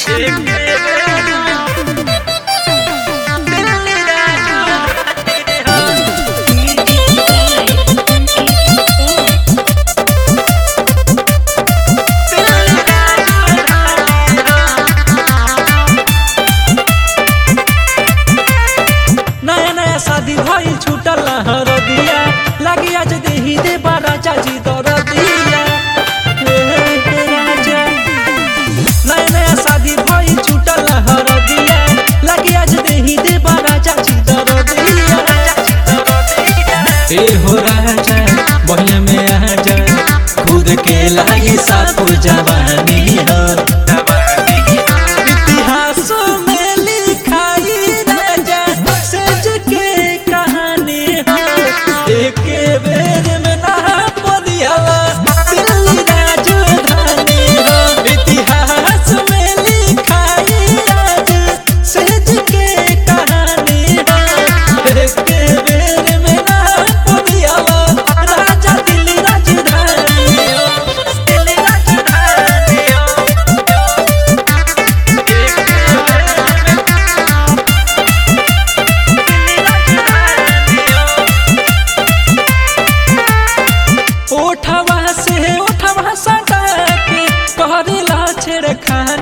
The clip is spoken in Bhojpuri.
नया नया शादी भई छूटल हर दिया लगी आज देही दे बड़ा चाची दर दिया नया नया शादी भई छूटल हर दिया लगी आज देही दे बड़ा चाची दर दिया ए हो राजा बहिया में आजा खुद के लागी साथ जवानी हो इतिहास में लिखाई राजा सज के कहानी हो एक बेर में ना पदियाला दिल्ली राजधानी हो इतिहास में लिखाई राजा सज के कहानी हो एक बेर में ना पदियाला राजा दिल्ली राजधानी हो दिल्ली राजधानी हो ओठवा से ओठवा सटा के कहरेला छेड़खानी